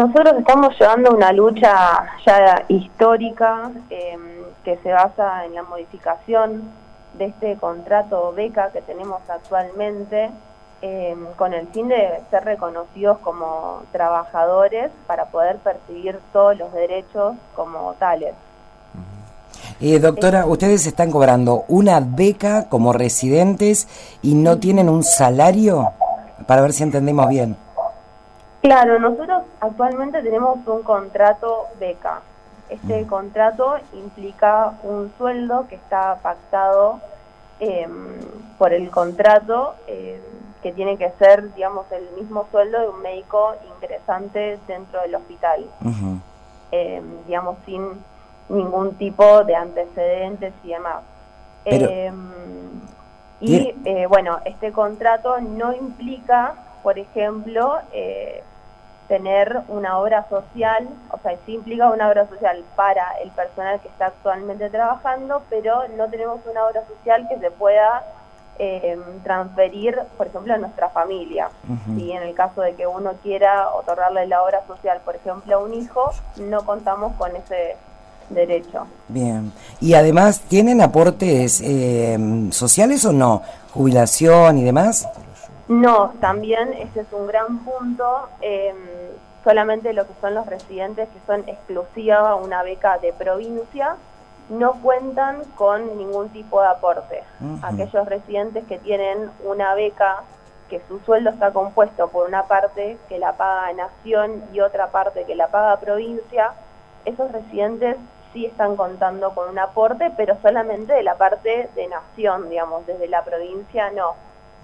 Nosotros estamos llevando una lucha ya histórica que se basa en la modificación de este contrato beca que tenemos actualmente, con el fin de ser reconocidos como trabajadores para poder percibir todos los derechos como tales. Doctora, ustedes están cobrando una beca como residentes y no tienen un salario, para ver si entendemos bien. Claro, nosotros actualmente tenemos un contrato beca. Este contrato implica un sueldo que está pactado por el contrato, que tiene que ser, digamos, el mismo sueldo de un médico ingresante dentro del hospital, digamos, sin ningún tipo de antecedentes y demás. Pero, bueno, este contrato no implica, por ejemplo, tener una obra social, o sea, sí implica una obra social para el personal que está actualmente trabajando, pero no tenemos una obra social que se pueda transferir, por ejemplo, a nuestra familia. ¿Sí? En el caso de que uno quiera otorgarle la obra social, por ejemplo, a un hijo, no contamos con ese derecho. Bien. Y además, ¿tienen aportes sociales o no? ¿Jubilación y demás? No, también ese es un gran punto. Solamente lo que son los residentes que son exclusiva una beca de provincia no cuentan con ningún tipo de aporte. Aquellos residentes que tienen una beca que su sueldo está compuesto por una parte que la paga Nación y otra parte que la paga provincia, esos residentes sí están contando con un aporte, pero solamente de la parte de Nación, digamos, desde la provincia no.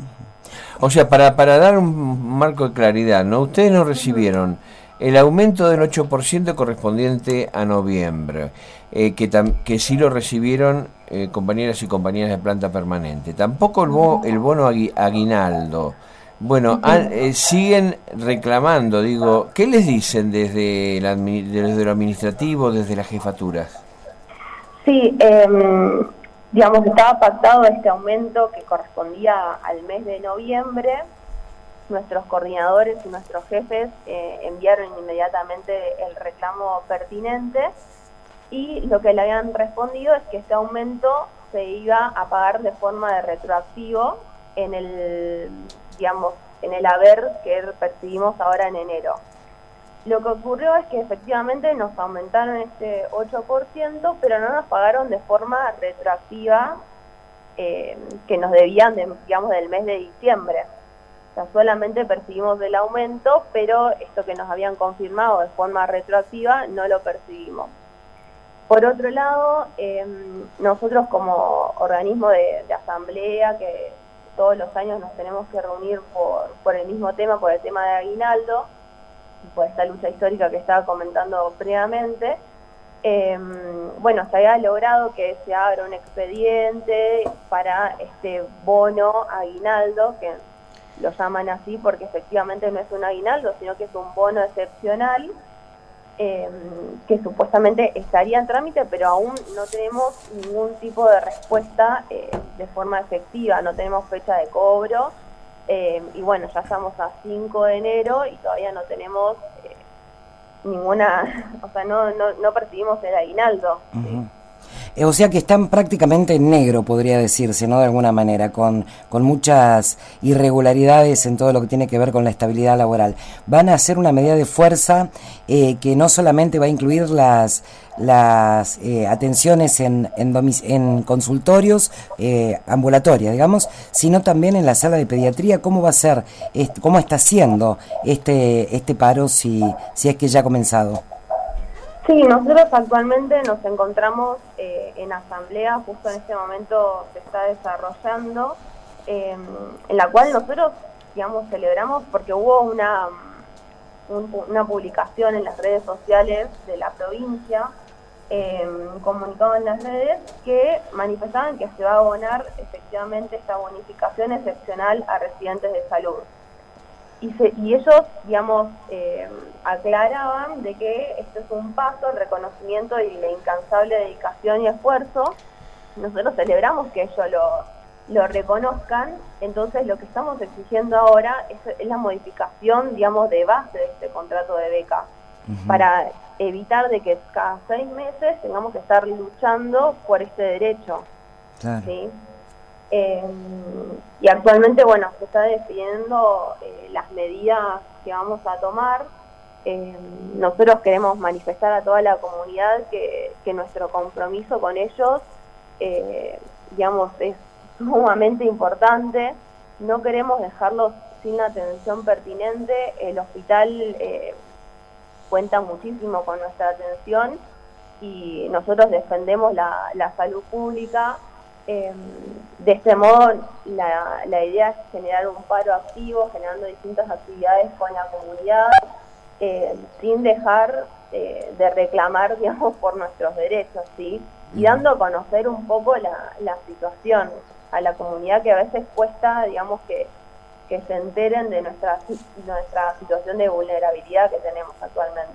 O sea, para dar un marco de claridad, ¿no? Ustedes no recibieron el aumento del 8% correspondiente a noviembre, que sí lo recibieron compañeras y compañeras de planta permanente. Tampoco el bono aguinaldo. Bueno, siguen reclamando, digo, ¿qué les dicen desde lo administrativo, desde las jefaturas? Sí, digamos, estaba pactado este aumento que correspondía al mes de noviembre. Nuestros coordinadores y nuestros jefes enviaron inmediatamente el reclamo pertinente y lo que le habían respondido es que este aumento se iba a pagar de forma de retroactivo en el, digamos, en el haber que percibimos ahora en enero. Lo que ocurrió es que efectivamente nos aumentaron este 8%, pero no nos pagaron de forma retroactiva que nos debían, digamos, del mes de diciembre. O sea, solamente percibimos el aumento, pero esto que nos habían confirmado de forma retroactiva no lo percibimos. Por otro lado, nosotros como organismo de asamblea, que todos los años nos tenemos que reunir por el mismo tema, por el tema de aguinaldo, por esta lucha histórica que estaba comentando previamente, bueno, se había logrado que se abra un expediente para este bono aguinaldo, que lo llaman así porque efectivamente no es un aguinaldo, sino que es un bono excepcional, que supuestamente estaría en trámite, pero aún no tenemos ningún tipo de respuesta de forma efectiva, no tenemos fecha de cobro, y bueno, ya estamos a 5 de enero y todavía no tenemos ninguna, o sea, no percibimos el aguinaldo. O sea que están prácticamente en negro, podría decirse, ¿no? De alguna manera, con muchas irregularidades en todo lo que tiene que ver con la estabilidad laboral. Van a hacer una medida de fuerza que no solamente va a incluir las atenciones en consultorios ambulatorias, digamos, sino también en la sala de pediatría. ¿Cómo va a ser, cómo está siendo este paro si es que ya ha comenzado? Sí, nosotros actualmente nos encontramos en asamblea, justo en este momento se está desarrollando, en la cual nosotros, digamos, celebramos porque hubo una publicación en las redes sociales de la provincia, comunicado en las redes, que manifestaban que se va a abonar efectivamente esta bonificación excepcional a residentes de salud. Y ellos, digamos, aclaraban de que esto es un paso, el reconocimiento y la incansable dedicación y esfuerzo. Nosotros celebramos que ellos lo reconozcan, entonces lo que estamos exigiendo ahora es la modificación, digamos, de base de este contrato de beca. para evitar de que cada 6 meses tengamos que estar luchando por este derecho. Claro. ¿Sí? Y actualmente, bueno, se está definiendo las medidas que vamos a tomar. Nosotros queremos manifestar a toda la comunidad que nuestro compromiso con ellos, digamos, es sumamente importante. No queremos dejarlos sin la atención pertinente. El hospital cuenta muchísimo con nuestra atención y nosotros defendemos la salud pública. De este modo, la idea es generar un paro activo, generando distintas actividades con la comunidad, sin dejar de reclamar, digamos, por nuestros derechos, ¿sí? Y dando a conocer un poco la situación a la comunidad, que a veces cuesta, digamos, que se enteren de nuestra situación de vulnerabilidad que tenemos actualmente.